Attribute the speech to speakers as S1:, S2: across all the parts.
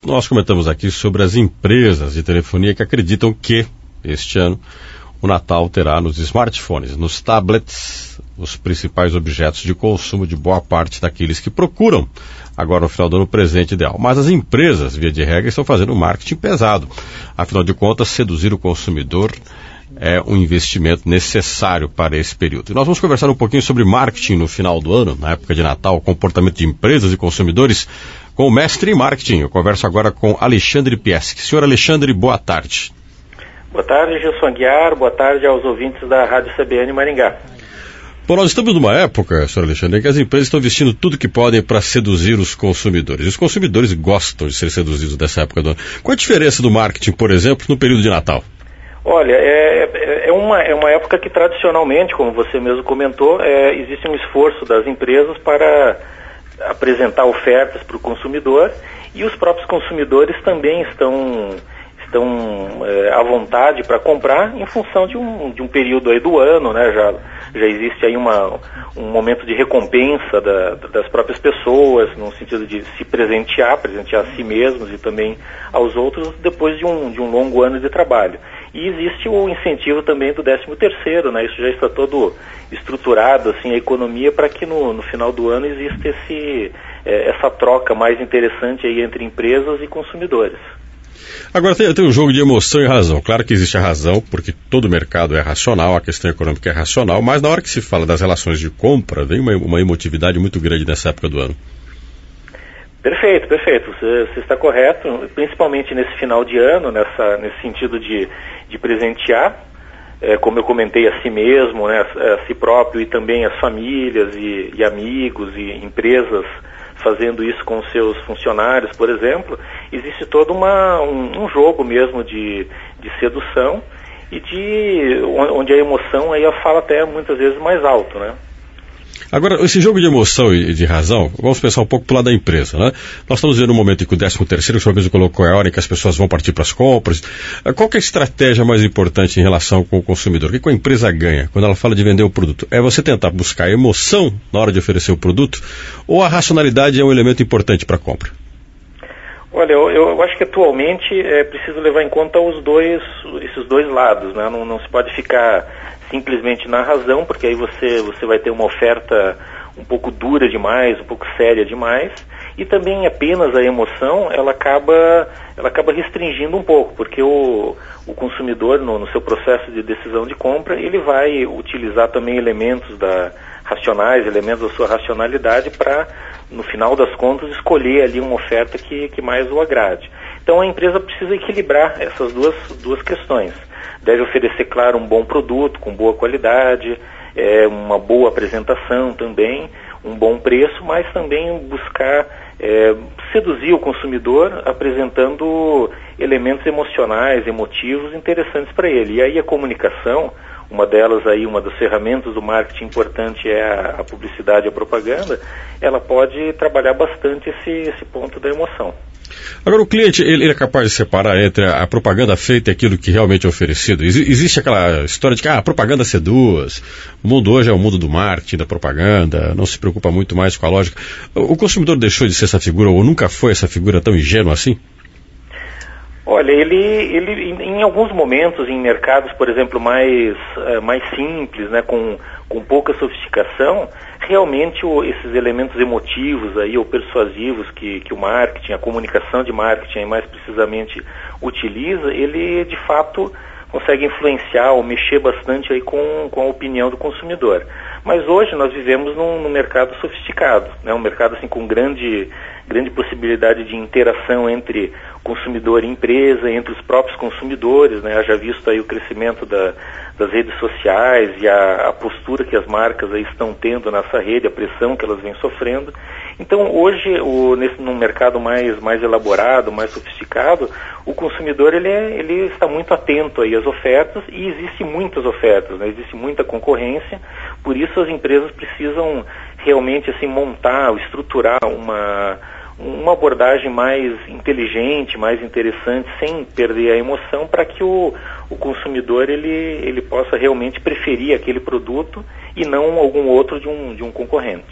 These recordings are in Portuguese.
S1: Nós comentamos aqui sobre as empresas de telefonia que acreditam que, este ano, o Natal terá nos smartphones, nos tablets, os principais objetos de consumo de boa parte daqueles que procuram agora no final do ano presente ideal. Mas as empresas, via de regra, estão fazendo um marketing pesado. Afinal de contas, seduzir o consumidor é um investimento necessário para esse período. E nós vamos conversar um pouquinho sobre marketing no final do ano, na época de Natal, comportamento de empresas e consumidores, com o mestre em marketing. Eu converso agora com Alexandre Pieski. Senhor Alexandre, boa tarde.
S2: Boa tarde, Gilson Aguiar. Boa tarde aos ouvintes da Rádio CBN Maringá.
S1: Bom, nós estamos numa época, senhor Alexandre, em que as empresas estão vestindo tudo que podem para seduzir os consumidores. Os consumidores gostam de ser seduzidos dessa época do ano. Qual a diferença do marketing, por exemplo, no período de Natal?
S2: Olha, é uma época que tradicionalmente, como você mesmo comentou, existe um esforço das empresas para apresentar ofertas para o consumidor, e os próprios consumidores também estão à vontade para comprar em função de um período aí do ano, né? Já existe aí um momento de recompensa das próprias pessoas, no sentido de se presentear a si mesmos e também aos outros depois de um longo ano de trabalho. E existe o incentivo também do 13º, né? Isso já está todo estruturado, assim, a economia, para que no final do ano exista essa troca mais interessante aí entre empresas e consumidores.
S1: Agora tem um jogo de emoção e razão. Claro que existe a razão, porque todo mercado é racional, a questão econômica é racional, mas na hora que se fala das relações de compra, vem uma emotividade muito grande nessa época do ano.
S2: Perfeito. Você está correto, principalmente nesse final de ano, nesse sentido de presentear, como eu comentei, a si mesmo, né, a si próprio, e também as famílias e amigos e empresas fazendo isso com seus funcionários, por exemplo. Existe todo um jogo mesmo de sedução e onde a emoção aí fala até muitas vezes mais alto, né?
S1: Agora, esse jogo de emoção e de razão, vamos pensar um pouco pro lado da empresa, né? Nós estamos vendo um momento em que o 13º, o senhor mesmo colocou, é a hora em que as pessoas vão partir para as compras. Qual que é a estratégia mais importante em relação com o consumidor? O que a empresa ganha quando ela fala de vender o produto? É você tentar buscar emoção na hora de oferecer o produto, ou a racionalidade é um elemento importante para a compra?
S2: Olha, eu acho que atualmente é preciso levar em conta esses dois lados, né? Não se pode ficar simplesmente na razão, porque aí você vai ter uma oferta um pouco dura demais, um pouco séria demais, e também apenas a emoção, ela acaba restringindo um pouco, porque o consumidor, no seu processo de decisão de compra, ele vai utilizar também elementos racionais, elementos da sua racionalidade para, no final das contas, escolher ali uma oferta que mais o agrade. Então a empresa precisa equilibrar essas duas questões. Deve oferecer, claro, um bom produto, com boa qualidade, uma boa apresentação também, um bom preço, mas também buscar seduzir o consumidor apresentando elementos emocionais, emotivos interessantes para ele. E aí a comunicação, uma das ferramentas do marketing importante é a publicidade e a propaganda, ela pode trabalhar bastante esse ponto da emoção.
S1: Agora, o cliente, ele é capaz de separar entre a propaganda feita e aquilo que realmente é oferecido? Existe aquela história de que a propaganda seduz, o mundo hoje é o mundo do marketing, da propaganda, não se preocupa muito mais com a lógica. O consumidor deixou de ser essa figura, ou nunca foi essa figura tão ingênua assim?
S2: Olha, ele em alguns momentos, em mercados, por exemplo, mais simples, né, com pouca sofisticação, realmente esses elementos emotivos aí, ou persuasivos que o marketing, a comunicação de marketing mais precisamente utiliza, ele de fato consegue influenciar ou mexer bastante aí com a opinião do consumidor. Mas hoje nós vivemos num mercado sofisticado, né? Um mercado assim, com grande possibilidade de interação entre consumidor e empresa, entre os próprios consumidores, né? Haja visto aí o crescimento das redes sociais e a postura que as marcas aí estão tendo nessa rede, a pressão que elas vêm sofrendo. Então hoje, num mercado mais elaborado, mais sofisticado, o consumidor ele está muito atento aí às ofertas, e existem muitas ofertas, né? Existe muita concorrência, por isso as empresas precisam realmente assim, montar, estruturar uma abordagem mais inteligente, mais interessante, sem perder a emoção, para que o consumidor ele possa realmente preferir aquele produto e não algum outro de um concorrente.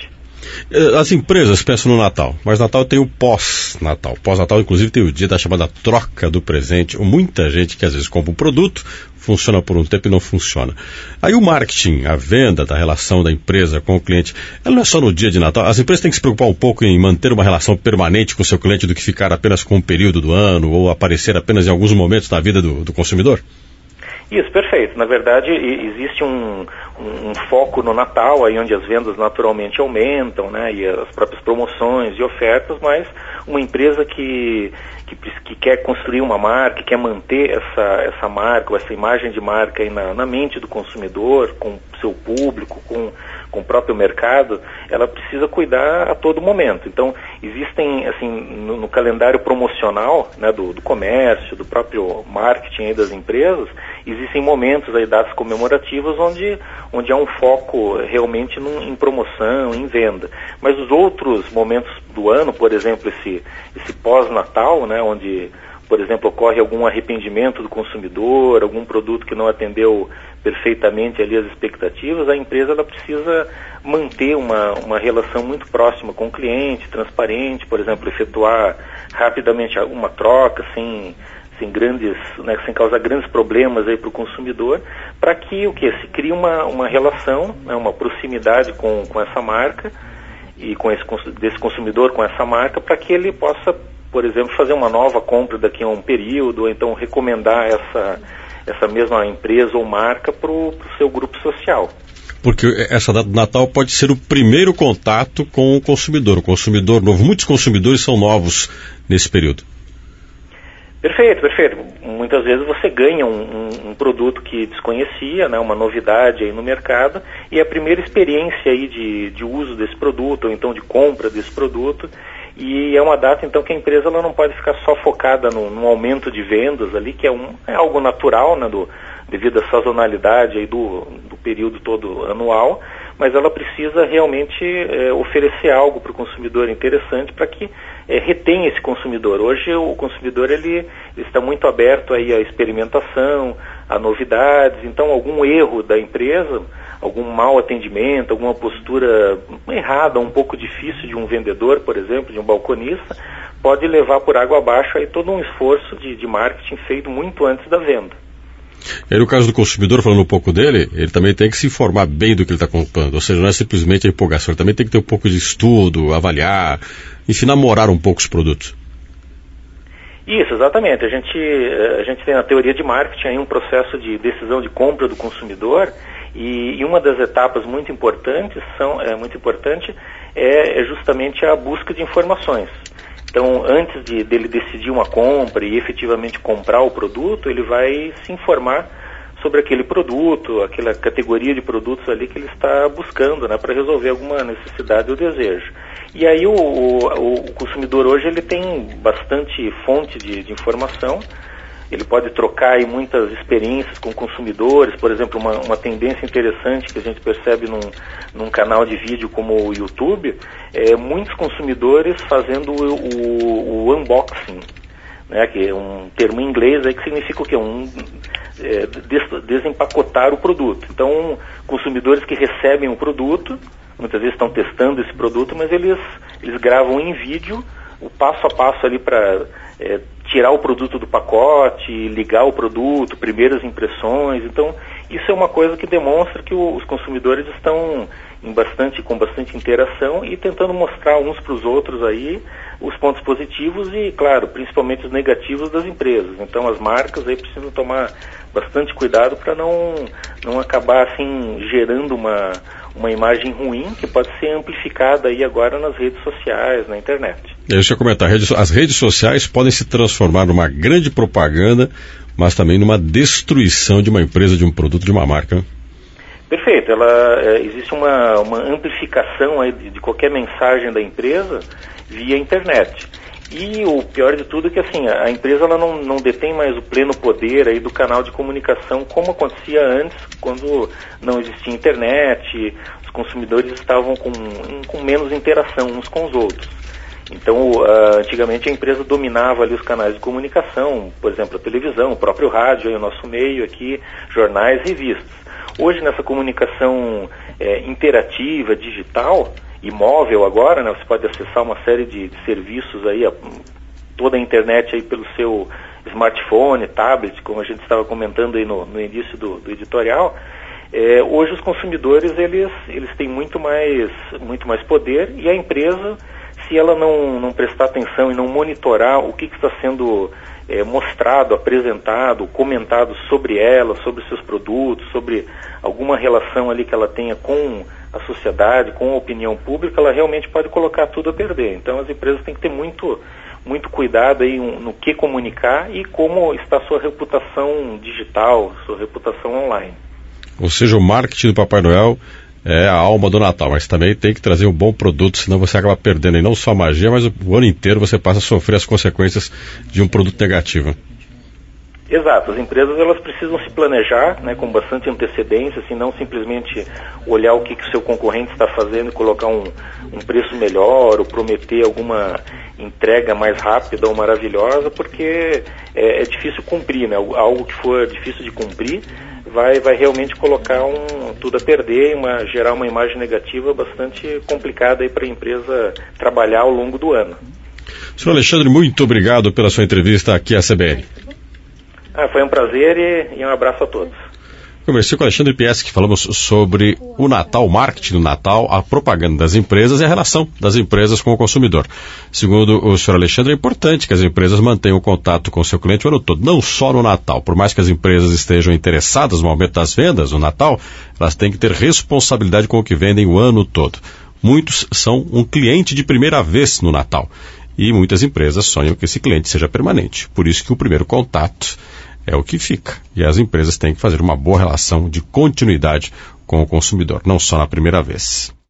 S1: As empresas pensam no Natal, mas Natal tem o pós-Natal. Pós-Natal, inclusive, tem o dia da chamada troca do presente. Muita gente que às vezes compra um produto, funciona por um tempo e não funciona. Aí o marketing, a venda da relação da empresa com o cliente, ela não é só no dia de Natal. As empresas têm que se preocupar um pouco em manter uma relação permanente com o seu cliente do que ficar apenas com um período do ano ou aparecer apenas em alguns momentos na vida do consumidor?
S2: Isso, perfeito. Na verdade, existe um foco no Natal, aí onde as vendas naturalmente aumentam, né, e as próprias promoções e ofertas, mas uma empresa que quer construir uma marca, quer manter essa marca, ou essa imagem de marca aí na mente do consumidor, com o seu público, com o próprio mercado, ela precisa cuidar a todo momento. Então, existem, assim, no calendário promocional, né, do comércio, do próprio marketing aí das empresas, existem momentos aí, datas comemorativas, onde há um foco realmente em promoção, em venda. Mas os outros momentos do ano, por exemplo, esse pós-Natal, né, onde, por exemplo, ocorre algum arrependimento do consumidor, algum produto que não atendeu perfeitamente ali as expectativas, a empresa ela precisa manter uma relação muito próxima com o cliente, transparente, por exemplo, efetuar rapidamente uma troca, sem grandes, né, sem causar grandes problemas aí para o consumidor, para que se crie uma relação, né, uma proximidade com essa marca e desse consumidor com essa marca, para que ele possa, por exemplo, fazer uma nova compra daqui a um período, ou então recomendar essa mesma empresa ou marca para o seu grupo social.
S1: Porque essa data do Natal pode ser o primeiro contato com o consumidor novo. Muitos consumidores são novos nesse período.
S2: Perfeito. Muitas vezes você ganha um produto que desconhecia, né, uma novidade aí no mercado, e a primeira experiência aí de uso desse produto, ou então de compra desse produto, e é uma data então que a empresa ela não pode ficar só focada no aumento de vendas ali, que é algo natural, né, devido à sazonalidade aí do período todo anual, mas ela precisa realmente oferecer algo para o consumidor interessante para que retenha esse consumidor. Hoje o consumidor ele está muito aberto aí à experimentação, a novidades, então algum erro da empresa, algum mau atendimento, alguma postura errada, um pouco difícil de um vendedor, por exemplo, de um balconista, pode levar por água abaixo aí todo um esforço de marketing feito muito antes da venda.
S1: E aí, no caso do consumidor, falando um pouco dele, ele também tem que se informar bem do que ele está comprando. Ou seja, não é simplesmente a empolgação, ele também tem que ter um pouco de estudo, avaliar, enfim, namorar um pouco os produtos.
S2: Isso, exatamente. A gente tem na teoria de marketing aí um processo de decisão de compra do consumidor, e uma das etapas muito importante é justamente a busca de informações. Então, antes dele decidir uma compra e efetivamente comprar o produto, ele vai se informar sobre aquele produto, aquela categoria de produtos ali que ele está buscando, né, para resolver alguma necessidade ou desejo. E aí o consumidor hoje ele tem bastante fonte de informação. Ele pode trocar aí muitas experiências com consumidores, por exemplo, uma tendência interessante que a gente percebe num canal de vídeo como o YouTube, muitos consumidores fazendo o unboxing, né, que é um termo em inglês aí que significa o quê? Desempacotar o produto. Então, consumidores que recebem o produto, muitas vezes estão testando esse produto, mas eles gravam em vídeo o passo a passo ali para tirar o produto do pacote, ligar o produto, primeiras impressões. Então, isso é uma coisa que demonstra que os consumidores estão com bastante interação e tentando mostrar uns para os outros aí os pontos positivos e, claro, principalmente os negativos das empresas. Então, as marcas aí precisam tomar bastante cuidado para não acabar assim gerando uma imagem ruim que pode ser amplificada aí agora nas redes sociais, na internet.
S1: Deixa eu comentar, as redes sociais podem se transformar numa grande propaganda, mas também numa destruição de uma empresa, de um produto, de uma marca, né?
S2: Perfeito, existe uma amplificação aí de qualquer mensagem da empresa via internet. E o pior de tudo é que assim, a empresa ela não detém mais o pleno poder aí do canal de comunicação como acontecia antes, quando não existia internet, os consumidores estavam com menos interação uns com os outros. Então, antigamente a empresa dominava ali os canais de comunicação, por exemplo, a televisão, o próprio rádio, aí o nosso meio aqui, jornais, revistas. Hoje, nessa comunicação interativa, digital, imóvel agora, né? Você pode acessar uma série de serviços aí, toda a internet aí pelo seu smartphone, tablet, como a gente estava comentando aí no início do editorial. Hoje os consumidores eles têm muito mais poder, e a empresa, se ela não prestar atenção e não monitorar o que está sendo mostrado, apresentado, comentado sobre ela, sobre seus produtos, sobre alguma relação ali que ela tenha com a sociedade, com a opinião pública, ela realmente pode colocar tudo a perder. Então as empresas têm que ter muito cuidado aí no que comunicar e como está a sua reputação digital, sua reputação online.
S1: Ou seja, o marketing do Papai Noel é a alma do Natal, mas também tem que trazer um bom produto, senão você acaba perdendo aí não só a magia, mas o ano inteiro você passa a sofrer as consequências de um produto negativo.
S2: Exato, as empresas elas precisam se planejar, né, com bastante antecedência, assim, não simplesmente olhar o que o seu concorrente está fazendo e colocar um preço melhor ou prometer alguma entrega mais rápida ou maravilhosa, porque é difícil cumprir, né? Algo que for difícil de cumprir vai realmente colocar tudo a perder, gerar uma imagem negativa bastante complicada para a empresa trabalhar ao longo do ano.
S1: Senhor Alexandre, muito obrigado pela sua entrevista aqui à CBN.
S2: Foi um prazer e um abraço a todos.
S1: Conversei com o Alexandre Pieschi, falamos sobre o Natal, o marketing do Natal, a propaganda das empresas e a relação das empresas com o consumidor. Segundo o senhor Alexandre, é importante que as empresas mantenham contato com o seu cliente o ano todo, não só no Natal. Por mais que as empresas estejam interessadas no aumento das vendas no Natal, elas têm que ter responsabilidade com o que vendem o ano todo. Muitos são um cliente de primeira vez no Natal e muitas empresas sonham que esse cliente seja permanente. Por isso que o primeiro contato é o que fica. E as empresas têm que fazer uma boa relação de continuidade com o consumidor, não só na primeira vez.